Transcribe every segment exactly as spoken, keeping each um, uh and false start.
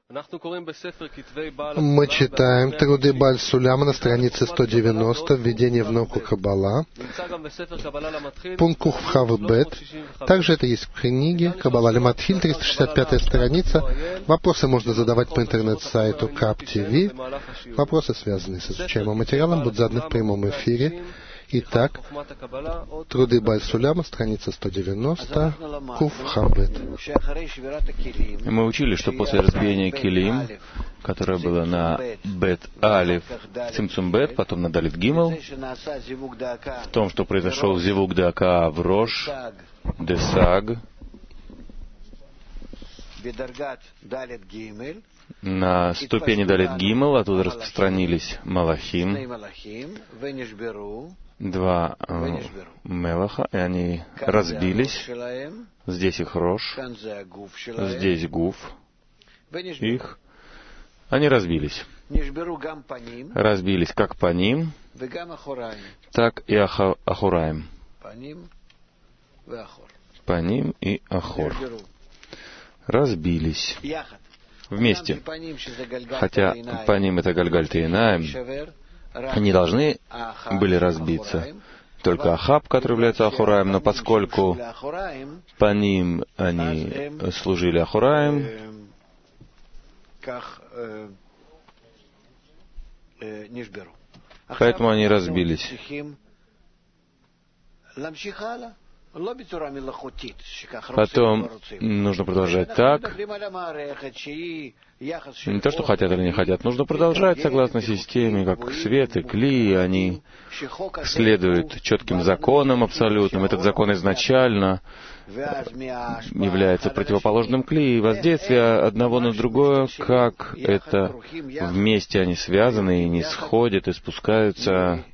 Мы читаем труды Бааль Суляма на странице сто девяносто, введение в науку Каббала, пункт Куфхав Бет. Также это есть в книге Каббала Лематхиль, триста шестьдесят пятая страница. Вопросы можно задавать по интернет-сайту КАП-ТВ. Вопросы, связанные с изучаемым материалом, будут заданы в прямом эфире. Итак, труды Бааль Суляма, страница сто девяносто, Куфхав Бет. Мы учили, что после разбиения килим, которое было на Бет Алиф, Цимцум Бет, потом на Далит Гимел, в том, что произошел Зивук Дака в Рош, Десаг, на ступени Далит Гимел, оттуда распространились Малахим, два э, Мелаха, и они разбились. Здесь их Рош, здесь Гуф. Их. Они разбились. Разбились как по ним, так и аха, Ахураим. По ним и Ахор. Разбились. Вместе. Хотя по ним это Гальгальт и Инаим, они должны были разбиться. Только Ахаб, который является Ахураем, но поскольку по ним они служили Ахураем, поэтому они разбились. Потом нужно продолжать так. Не то, что хотят или не хотят. Нужно продолжать согласно системе, как свет и кли. Они следуют четким законам абсолютным. Этот закон изначально является противоположным кли. И воздействие одного на другое, как это вместе они связаны и не сходят, и спускаются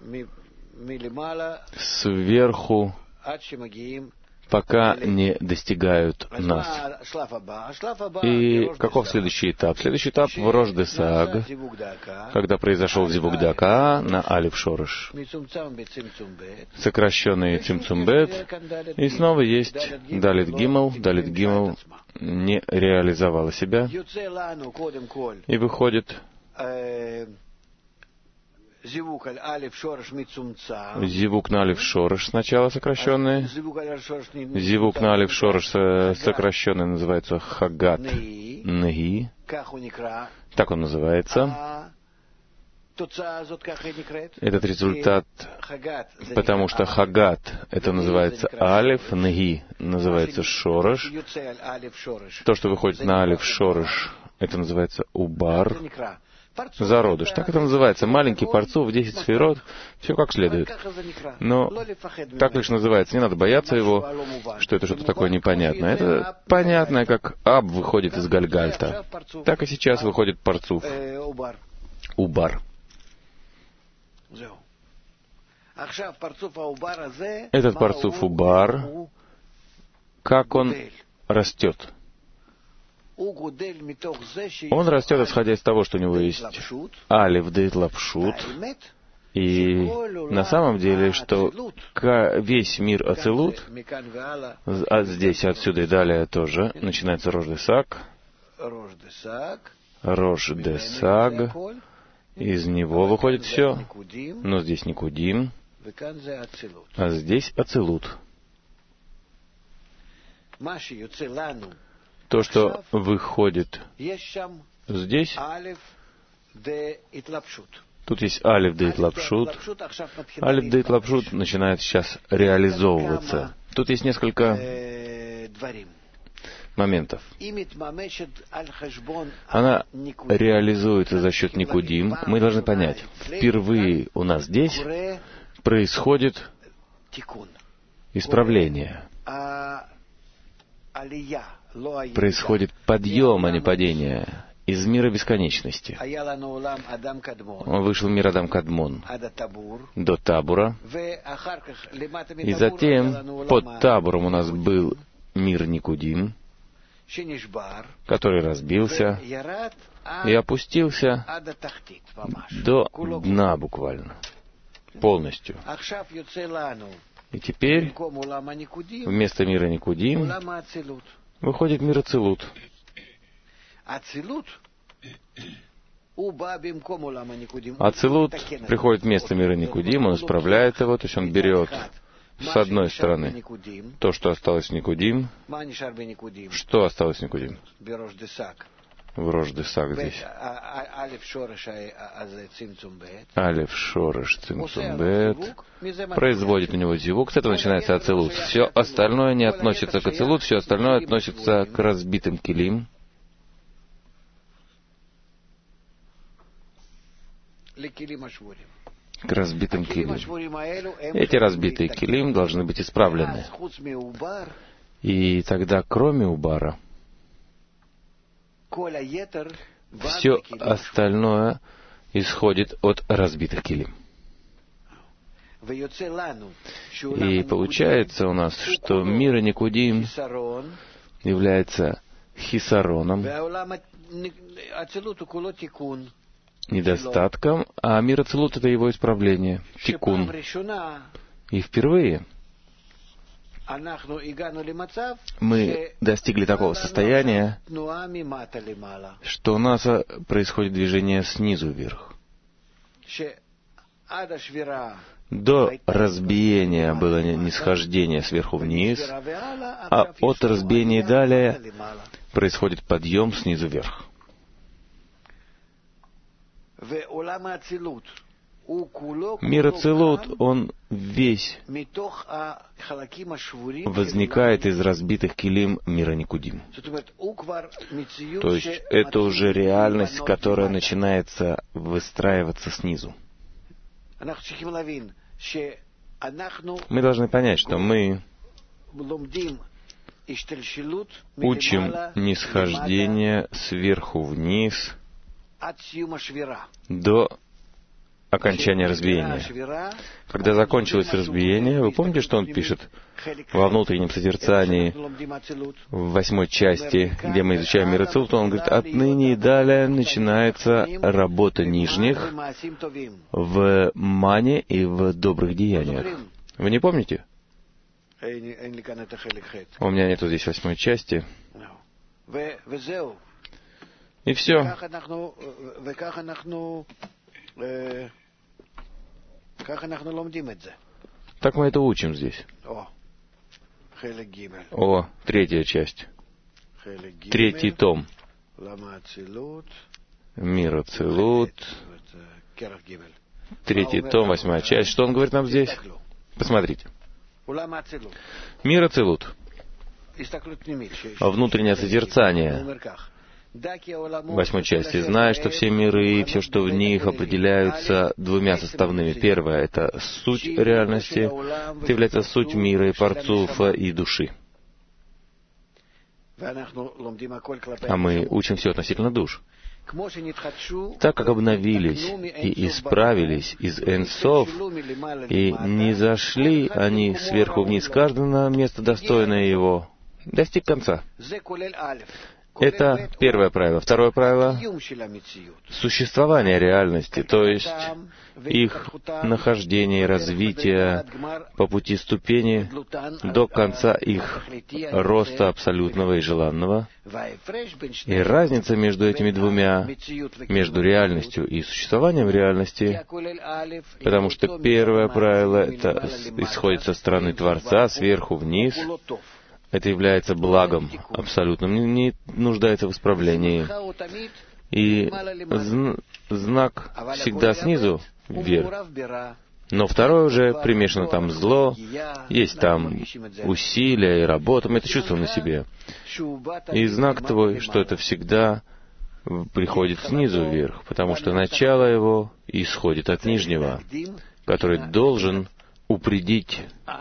сверху, пока не достигают нас. И каков следующий этап? Следующий этап в Рош Десаг, когда произошел Зивук Дака на Алиф Шореш, сокращенный Цимцум Бет, и снова есть Далит Гимел. Далит Гимел не реализовала себя, и выходит Зивук на Алиф Шореш сначала сокращенный. Зивук на Алиф Шореш сокращенный называется Хагат Неги. Так он называется. Этот результат, потому что Хагат это называется Алиф, Неги называется Шореш. То, что выходит на Алиф Шореш, это называется Убар. Зародыш. Так это называется. Маленький парцуф, десять сферот, все как следует. Но так лишь называется. Не надо бояться его, что это что-то такое непонятное. Это понятное, как Аб выходит из Гальгальта. Так и сейчас выходит парцуф. Убар. Этот парцуф Убар, как он растет? Он растет, исходя из того, что у него есть Алиф Дейт Лапшут, и на самом деле, что весь мир Ацилут, а здесь, отсюда и далее тоже, начинается Рош Десаг, Рош Десаг, из него выходит все, но здесь Никудим, а здесь Ацилут. То, что выходит здесь, тут есть Алиф Дейт Лапшут. Алиф Дейт Лапшут начинает сейчас реализовываться. Тут есть несколько моментов. Она реализуется за счет Никудим. Мы должны понять, впервые у нас здесь происходит исправление. Происходит подъем, а не падение, из мира бесконечности. Вышел мир Адам Кадмон до Табура, и затем под Табуром у нас был мир Никудим, который разбился и опустился до дна буквально, полностью. И теперь вместо мира Никудим выходит мир Ацилут. Ацилут приходит вместо мира Никудим, он исправляет его, то есть он берет с одной стороны то, что осталось в Никудим. Что осталось в Никудим? В Рош-Десак здесь. Алеф Шореш Цимцум Бет производит у него зивук, с этого начинается ацилут. Все остальное не относится к ацилут, все остальное относится к разбитым килим. К разбитым килим. Эти разбитые килим должны быть исправлены. И тогда, кроме убара, все остальное исходит от разбитых килим. И получается у нас, что мир Никудим является хисароном, недостатком, а мир Ацилут — это его исправление, тикун. И впервые мы достигли такого состояния, что у нас происходит движение снизу вверх. До разбиения было нисхождение сверху вниз, а от разбиения далее происходит подъем снизу вверх. Мир Ацилут, он весь возникает из разбитых килим мира Никудим. То есть это уже реальность, которая начинается выстраиваться снизу. Мы должны понять, что мы учим нисхождение сверху вниз до окончания разбиения. Когда закончилось разбиение, вы помните, что он пишет во внутреннем созерцании, в восьмой части, где мы изучаем мир Ацилут, он говорит, отныне и далее начинается работа нижних в мане и в добрых деяниях. Вы не помните? У меня нету здесь восьмой части. И все. Так мы это учим здесь. О, третья часть. Третий том. Мир Ацилут. Третий том, восьмая часть. Что он говорит нам здесь? Посмотрите. Мир Ацилут. Внутреннее созерцание. В восьмой части. Зная, что все миры и все, что в них, определяются двумя составными. Первое — это суть реальности. Это является суть мира и парцуфа и души. А мы учим все относительно душ. Так как обновились и исправились из Энсов, и не зашли они сверху вниз, каждый на место достойное его, достиг конца. Это первое правило. Второе правило — существование реальности, то есть их нахождение и развитие по пути ступени до конца их роста абсолютного и желанного. И разница между этими двумя, между реальностью и существованием реальности, потому что первое правило — это исходит со стороны Творца, сверху вниз. Это является благом абсолютным, не нуждается в исправлении. И зн- знак всегда снизу вверх. Но второе уже примешано там зло, есть там усилия и работа, мы это чувствуем на себе. И знак твой, что это всегда приходит снизу вверх, потому что начало его исходит от нижнего, который должен упредить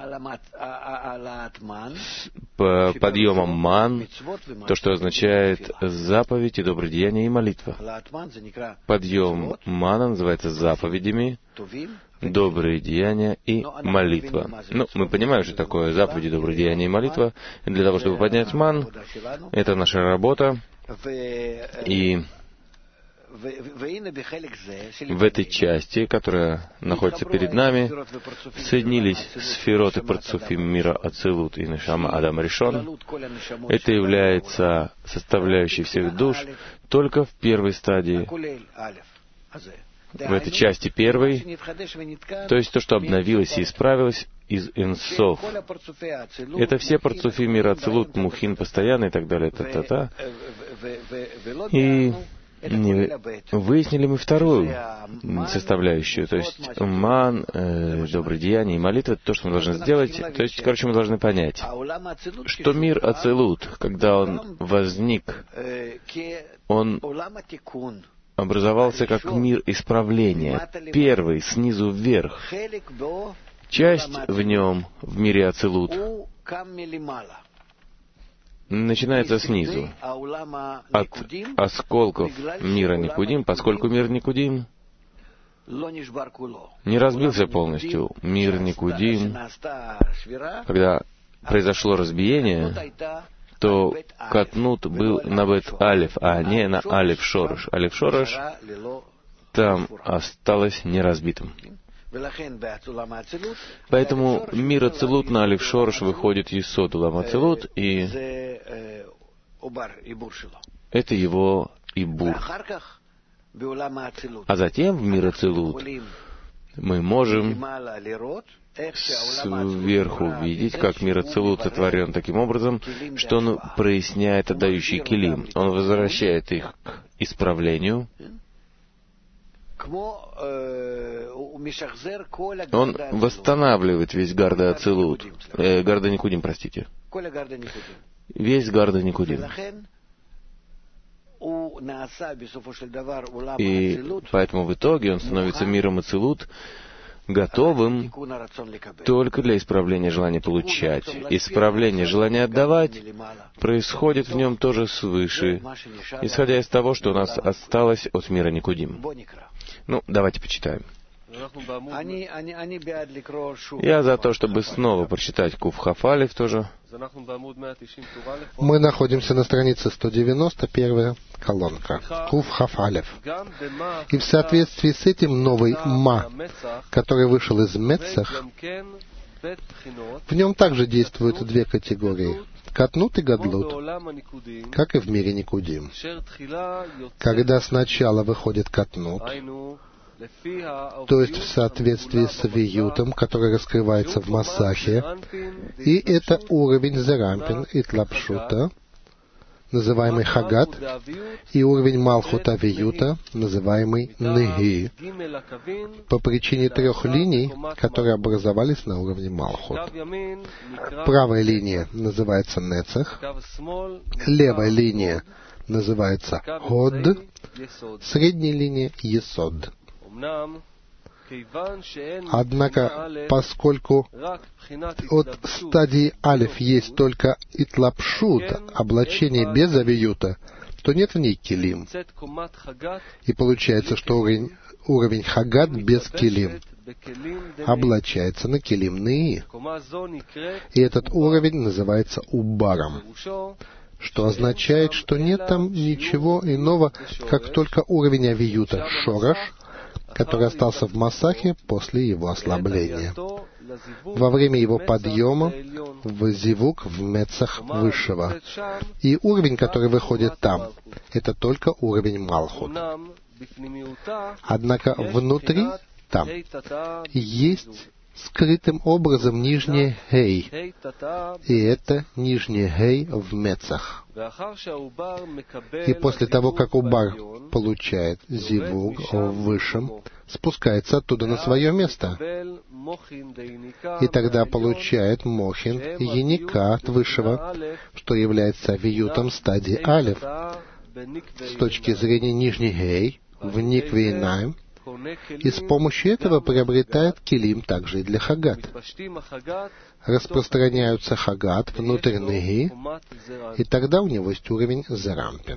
по подъемом ман, то, что означает заповедь и добродеяние и молитва. Подъем мана называется заповедями, добрые деяния и молитва. Ну, мы понимаем, что такое заповеди, добрые деяния и молитва. И для того, чтобы поднять ман, это наша работа. И В этой части, которая находится перед нами, соединились сферот и парцуфим мира Ацилут и Нешама Адам Ришон. Это является составляющей всех душ только в первой стадии, в этой части первой, то есть то, что обновилось и исправилось из Энсов. Это все парцуфи мира Ацилут, Мухин постоянно и так далее, та-та-та. И не выяснили мы вторую составляющую, то есть ман, э, добрые деяния и молитва, то, что мы должны сделать. То есть, короче, мы должны понять, что мир Ацилут, когда он возник, он образовался как мир исправления, первый, снизу вверх. Часть в нем, в мире Ацилут, начинается снизу, от осколков мира Никудим, поскольку мир Никудим не разбился полностью. Мир Никудим, когда произошло разбиение, то Катнут был на Бет Алеф, а не на Алеф Шореш. Алеф Шореш там осталось неразбитым. Поэтому мир Ацилут на Алеф Шореш выходит Есод Улам Ацилут, и это его Ибур. А затем в мир Ацилут мы можем сверху видеть, как мир Ацилут сотворен таким образом, что он проясняет отдающий килим. Он возвращает их к исправлению. Он восстанавливает весь Гарда Ацилут, э, Гарда Никудим, простите. Весь Гарда Никудим. И поэтому в итоге он становится миром Ацилут, готовым только для исправления желания получать. Исправление желания отдавать происходит в нем тоже свыше, исходя из того, что у нас осталось от мира Никудим. Ну, давайте почитаем. Я за то, чтобы снова прочитать Куф Хав Алеф тоже. Мы находимся на странице сто девяносто, первая колонка. Куф Хав Алеф. И в соответствии с этим новый Ма, который вышел из Мецах, в нем также действуют две категории. Катнут и Гадлут, как и в мире Никудим. Когда сначала выходит Катнут, то есть в соответствии с виютом, который раскрывается в Масахе, и это уровень Зерампин и Тлапшута, называемый Хагат, и уровень Малхута виюта, называемый Неги, по причине трех линий, которые образовались на уровне Малхут. Правая линия называется Нецах, левая линия называется Ход, средняя линия Есод. Однако, поскольку от стадии Алеф есть только Итлапшут, облачение без авиюта, то нет в ней килим. И получается, что уровень, уровень Хагат без килим облачается на килим Неи. И этот уровень называется Убаром, что означает, что нет там ничего иного, как только уровень авиюта Шораш, который остался в Масахе после его ослабления. Во время его подъема в Зивук, в Мецах Высшего. И уровень, который выходит там, это только уровень Малхут. Однако внутри там есть скрытым образом нижняя Хей, и это нижняя Хей в Мецах. И после того, как Убар получает Зивуг в Высшем, спускается оттуда на свое место, и тогда получает Мохин Яника от Высшего, что является виютом стадии Алеф, с точки зрения нижней Хей, в Никве Инаим, и с помощью этого приобретает килим также и для Хагат. Распространяются Хагат внутрь Неги, и тогда у него есть уровень Зерампин.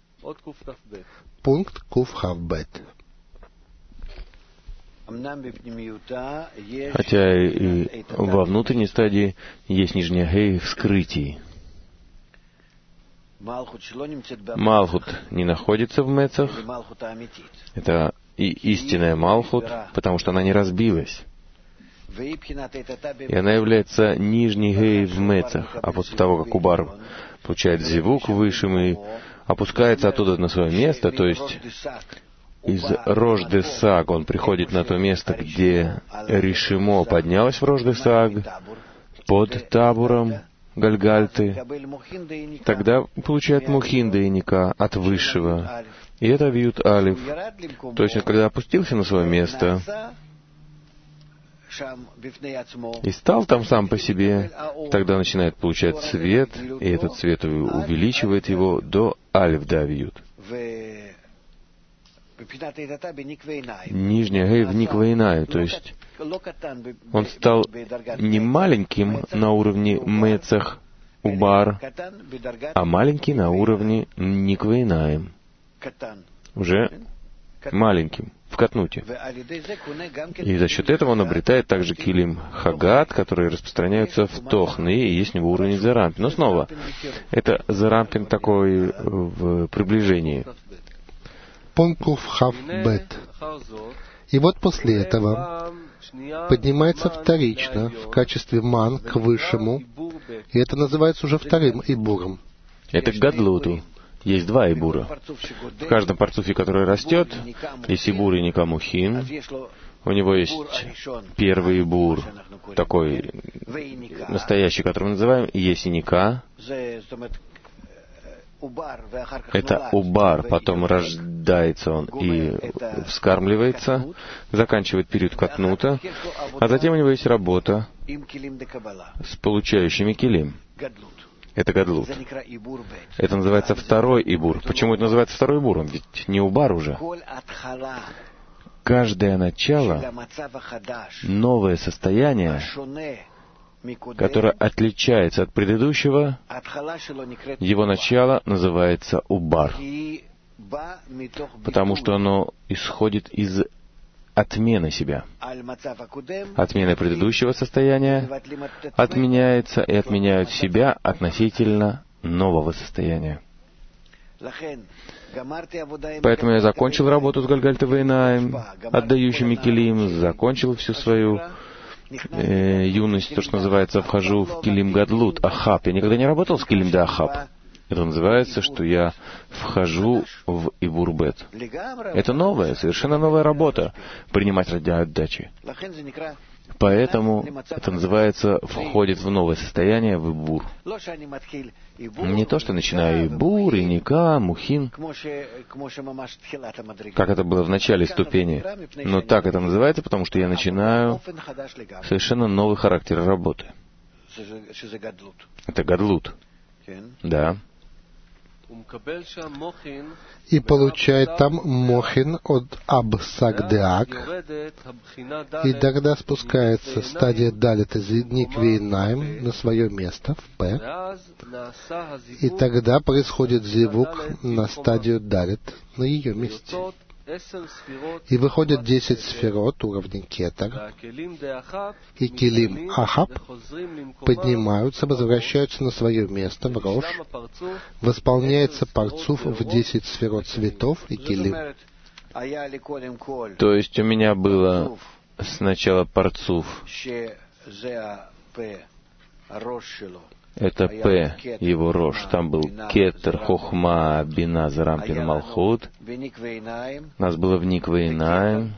Пункт Куф Хав Бет. Хотя и во внутренней стадии есть нижняя Гей в скрытии. Малхут не находится в Мецах. Это и истинная Малхут, потому что она не разбилась. И она является нижней Гей в Мецах. А после того, как Убар получает зивук высшим и опускается оттуда на свое место, то есть из Рош-де-Саг он приходит на то место, где Ришимо поднялась в Рош-де-Саг, под табором Гальгальты, тогда получает Мухин Дейника от Высшего. И это Вьют Алиф. То есть он, когда опустился на свое место и стал там сам по себе, тогда начинает получать свет, и этот свет увеличивает его до Алиф Давьют. Нижняя Гей в Никвейнаю, то есть он стал не маленьким на уровне Мецах Убар, а маленький на уровне Никвейнаем. Уже маленьким, в Катнуте. И за счет этого он обретает также килим Хагат, которые распространяются в Тохны, и есть у него уровень Зарампин. Но снова, это Зарампин такой в приближении. Понкуф Хав Бет. И вот после этого поднимается вторично в качестве ман к высшему, и это называется уже вторым ибуром. Это к Гадлуту. Есть два ибура. В каждом парцуфе, который растет, есть ибур и Никамухин. У него есть первый ибур, такой настоящий, который мы называем, и есть и Ника. Это Убар, потом рождается он и вскармливается, заканчивает период Катнута, а затем у него есть работа с получающими килим. Это Гадлут. Это называется второй Ибур. Почему это называется второй Ибур? Он ведь не Убар уже. Каждое начало, новое состояние, которое отличается от предыдущего, его начало называется Убар, потому что оно исходит из отмены себя. Отмена предыдущего состояния отменяется и отменяют себя относительно нового состояния. Поэтому я закончил работу с Гальгальта Вейнаем, отдающими килим, закончил всю свою э, юность, то, что называется, вхожу в килим Гадлут, Ахаб. Я никогда не работал с килим да Ахаб. Это называется, что я вхожу в Ибурбет. Это новая, совершенно новая работа, принимать ради отдачи. Поэтому это называется, входит в новое состояние, в Ибур. Не то, что начинаю Ибур, и Ника, Мухин, как это было в начале ступени. Но так это называется, потому что я начинаю совершенно новый характер работы. Это Гадлут. Да. И получает там Мохин от Абсагдеак, и тогда спускается стадия Далит из Никвейнаем на свое место, в П, и тогда происходит зивук на стадию Далит на ее месте. И выходят десять сферот уровня Кетер, и килим Ахаб поднимаются, возвращаются на свое место в Рош, восполняется парцуф в десять сферот цветов и килим. То есть у меня было сначала парцуф, это П, его Рош. Там был Кетер, Хохма, Бина, Зарампин, Малхут. У нас было в Никвейнаем.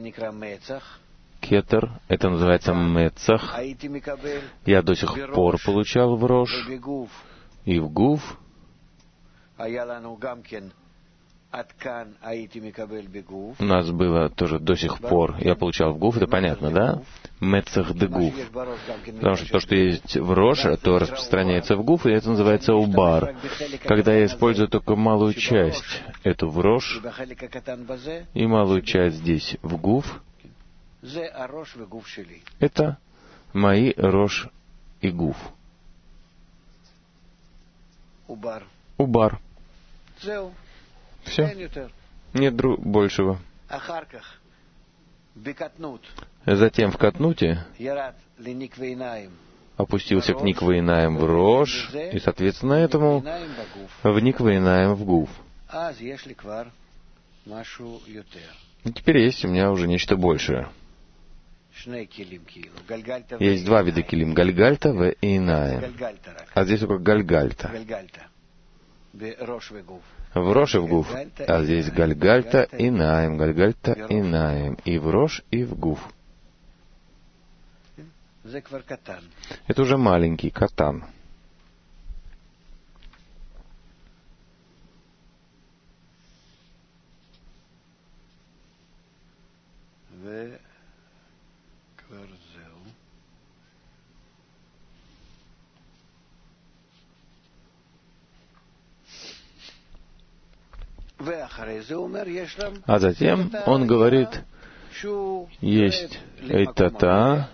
Кетер, это называется Мецах. Я до сих пор получал в Рош. И в Гуф. У нас было тоже до сих пор, я получал в Гуф, это понятно, да? Мецах де Гуф. Потому что то, что есть в Роше, то распространяется в Гуф, и это называется Убар. Когда я использую только малую часть, эту в Рош, и малую часть здесь в Гуф, это мои Рош и Гуф. Убар. Все. Нет дру- большего. Затем в Катнуте опустился к Никвейнаем в Рош, и, соответственно, этому в Никвейнаем в Гуф. И теперь есть у меня уже нечто большее. Есть два вида килим. Гальгальта в Инаем. А здесь только Гальгальта. В Рош и в Гуф. А здесь Гальгальта Инаем. Гальгальта Инаем. И в Рош, и в Гуф. Это уже маленький катан. А затем он говорит, есть Эйтата,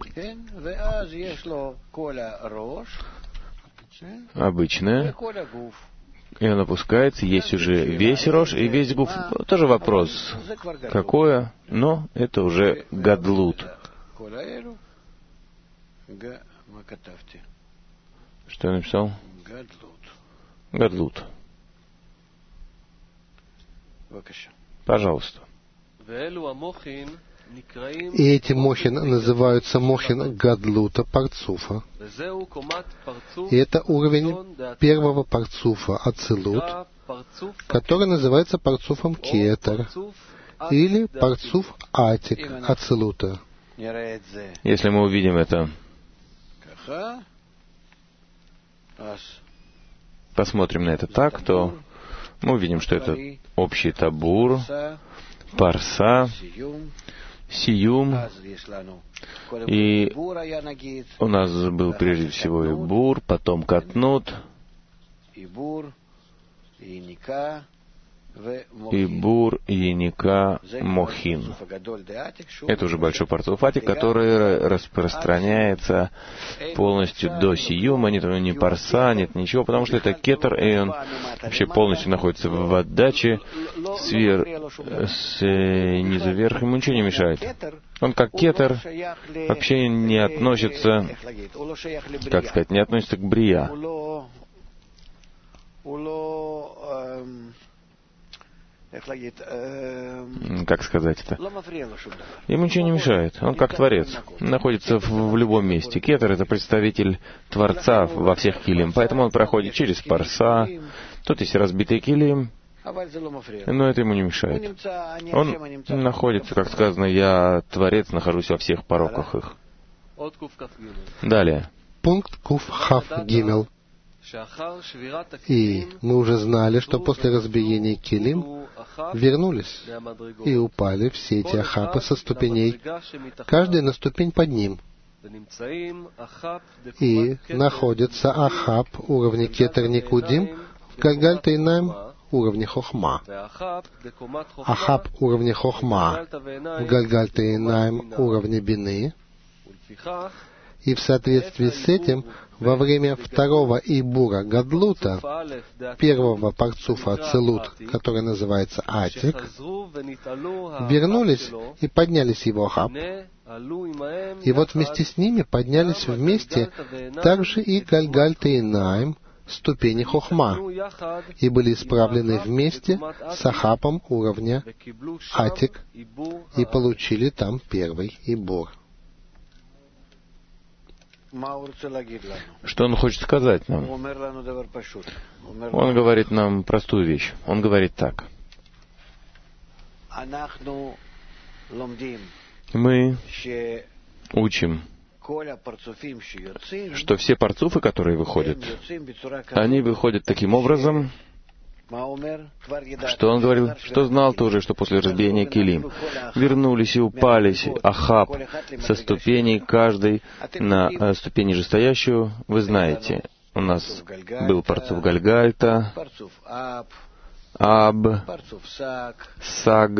обычная, и он опускается, есть уже весь Рош и весь Гуф. Тоже вопрос, какое, но это уже Гадлут. Что я написал? Гадлут. Пожалуйста. И эти мохин называются мохин Гадлута Парцуфа. И это уровень первого Парцуфа Ацилут, который называется Парцуфом Кетер, или Парцуф Атик Ацилута. Если мы увидим это, посмотрим на это так, то мы увидим, что это общий табур, парса, сиюм, и у нас был прежде всего и бур, потом катнут, и бур, яника, мохин. Это уже большой парцуф Атик, который распространяется полностью до сиюма, нет ни парса, нет ничего, потому что это кетер, и он вообще полностью находится в отдаче свер... снизу вверх, ему ничего не мешает. Он как кетер вообще не относится, как сказать, не относится к брия. Как сказать это? Ему ничего не мешает. Он как Творец. Находится в, в любом месте. Кетер — это представитель Творца во всех килим. Поэтому он проходит через парса. Тут есть разбитый килим. Но это ему не мешает. Он находится, как сказано, я Творец, нахожусь во всех пороках их. Далее. Пункт Куф Хав Гимел. И мы уже знали, что после разбиения килим вернулись и упали все эти ахапы со ступеней, каждый на ступень под ним. И находится ахап уровня кетер никудим в Гальгальта Инаем уровне хохма. Ахап уровня хохма в Гальгальта Инаем уровне бины. И в соответствии с этим, во время второго Ибура Гадлута, первого парцуфа Ацилут, который называется Атик, вернулись и поднялись его ахап. И вот вместе с ними поднялись вместе также и Гальгальта Инаем, ступени хохма, и были исправлены вместе с ахапом уровня Атик, и получили там первый Ибур. Что он хочет сказать нам? Он говорит нам простую вещь. Он говорит так. Мы учим, что все парцуфы, которые выходят, они выходят таким образом, что он говорил, что знал тоже, что после разбиения килим вернулись и упались ахап со ступеней каждой на ступень нижестоящую. Вы знаете, у нас был парцуф Гальгальта, Аб, Саг,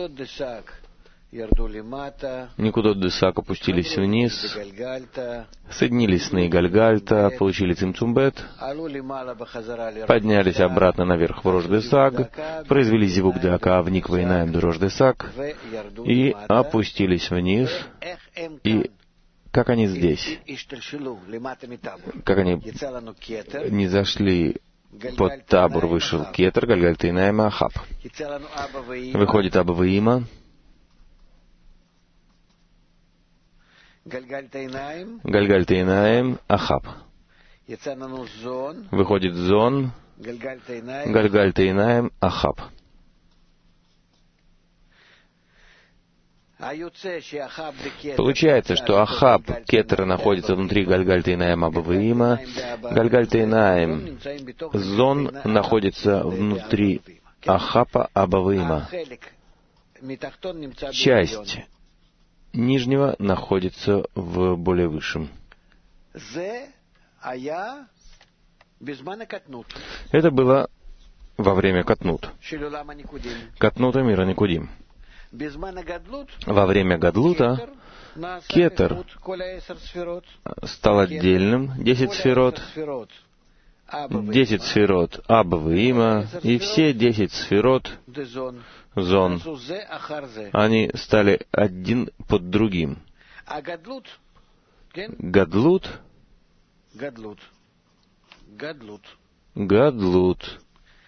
Никудот Десак опустились вниз, соединились с Нейгальгальта, получили Цимцумбет, поднялись обратно наверх в Рош Десаг, произвели Зивук Деака в Никвейнаем Рош Десаг и опустились вниз. И как они здесь, как они не зашли под табор, вышел Кетер, Гальгальтейнаим и Ахаб. Выходит Аба Ваима, Гальгальтейнаим, Ахаб. Выходит Зон, Гальгальтейнаим, Ахаб. Получается, что Ахаб, Кетер находится внутри Гальгальтейнаим Аба Ваима, Гальгальтейнаим, Зон находится внутри Ахаба Аба Ваима. Часть нижнего находится в более высшем. Это было во время Катнут. Катнута мира Никудим. Во время Гадлута Кетер стал отдельным, десять сферот, десять сферот Аба Ваима, и все десять сферот Зон, они стали один под другим. Гадлут, Гадлут,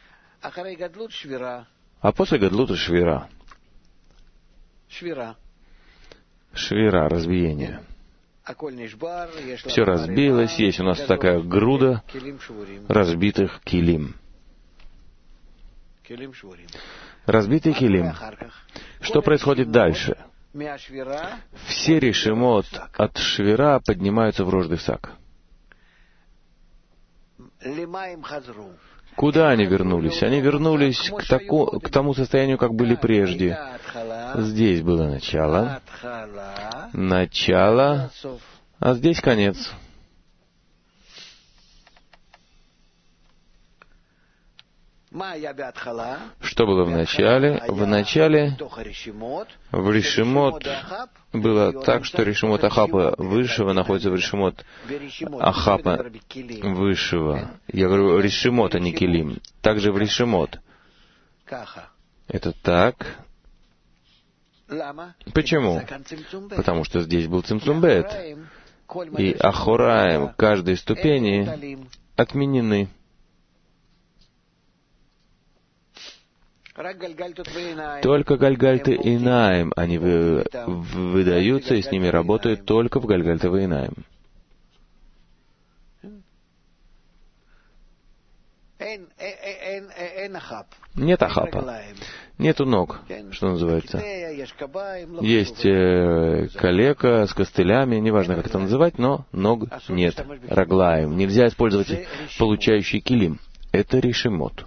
а после Гадлута Швира. Швира, разбиение. Все разбилось, есть у нас такая груда разбитых килим. Разбитый килим. Что происходит дальше? Все решимот от Швира поднимаются в Рождесак. Куда они вернулись? Они вернулись к, таку, к тому состоянию, как были прежде. Здесь было начало, начало, а здесь конец. Что было в начале? В начале в Решимот было так, что Решимот Ахапа высшего находится в Решимот Ахапа высшего. Я говорю Решимот, а не Килим. Также в Решимот. Это так. Почему? Потому что здесь был Цимцумбет. И Ахораем каждой ступени отменены. Только Гальгальты Инаим, они вы, выдаются, и с ними работают только в Гальгальты Инаим. Нет Ахапа, нету ног, что называется. Есть э, калека с костылями, неважно, как это называть, но ног нет. Раглаем. Нельзя использовать получающий килим. Это решимот.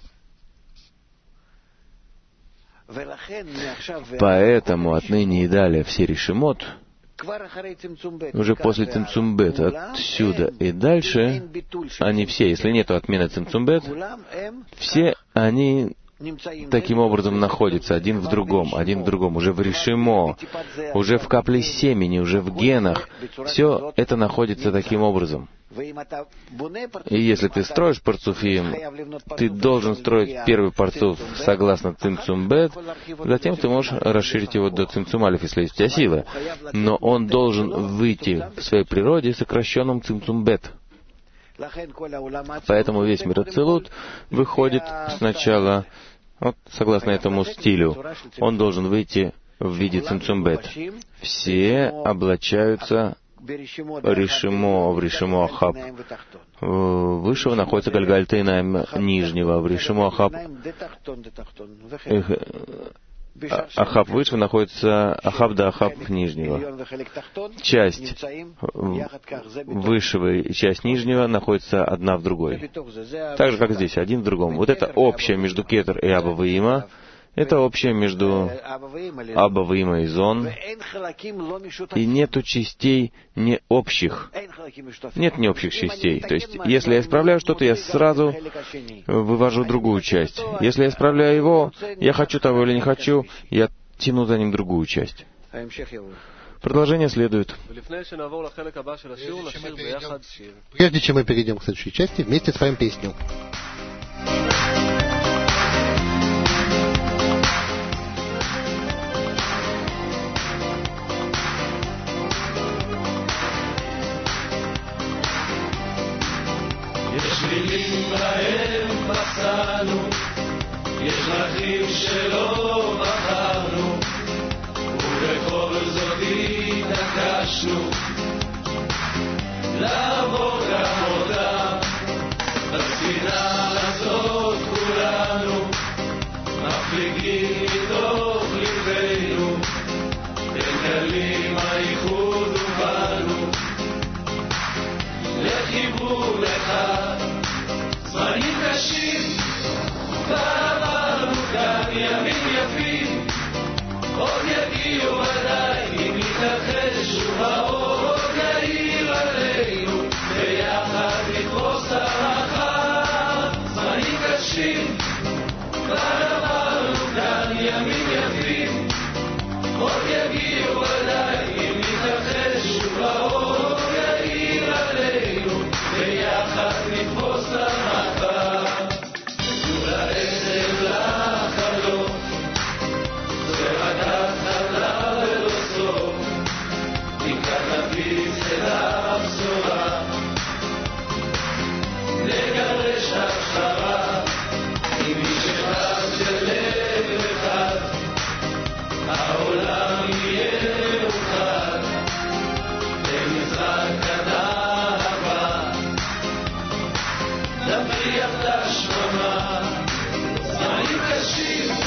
Поэтому отныне и далее все решимот, уже после Цимцумбета, отсюда и дальше, они все, если нет отмены Цимцумбет, все они таким образом находятся один в другом, один в другом, уже в решимо, уже в капле семени, уже в генах. Все это находится таким образом. И если ты строишь парцуфим, ты должен строить первый парцуф согласно Цимцумбет, затем ты можешь расширить его до Цимцумалев, если есть у тебя сила. Но он должен выйти в своей природе сокращенным Цимцумбет. Поэтому весь мир Ацилут выходит сначала, вот согласно этому стилю, он должен выйти в виде Цимцумбет. Все облачаются Решимо, в Решимо Ахаб высшего находится Гальгальта Инаим нижнего, в Решимо Ахаб Ахаб высшего находится Ахаб да Ахаб нижнего. Часть высшего и часть нижнего находится одна в другой. Так же, как здесь, один в другом. Вот это общее между Кетер и Аба Ваима. Это общее между Аба Ваима и Зон. И нету частей не общих. Нет не общих частей. То есть, если я исправляю что-то, я сразу вывожу другую часть. Если я исправляю его, я хочу того или не хочу, я тяну за ним другую часть. Продолжение следует. Прежде чем мы перейдем к следующей части, вместе споем песню. בחיים שלא בחרנו, ובכל זאת התעקשנו לעבור כמותם. בספינה הזאת כולנו מפליגים מתוך ליבנו, בגלים הייחוד ובנו לכיוון אחד. זמנים קשים ועברנו כאן ימים יפים, עוד יגיעו ודאי אם נתרחש שוב האור עוד יאיר עלינו, ביחד נתפוס את המחר. זמנים קשים ועברנו כאן ימים יפים, עוד יגיעו ודאי אם נתרחש שוב האור עוד יאיר עלינו, ביחד נתפוס את המחר. ולעצם לחלום זה רק התחלה ולא סוף, מכאן נפיץ את הבשורה, נגרש הכשרה עם איש אחד של לב אחד, העולם יהיה מאוחד במשחק אהבה, נפריח את השממה. זמנים קשים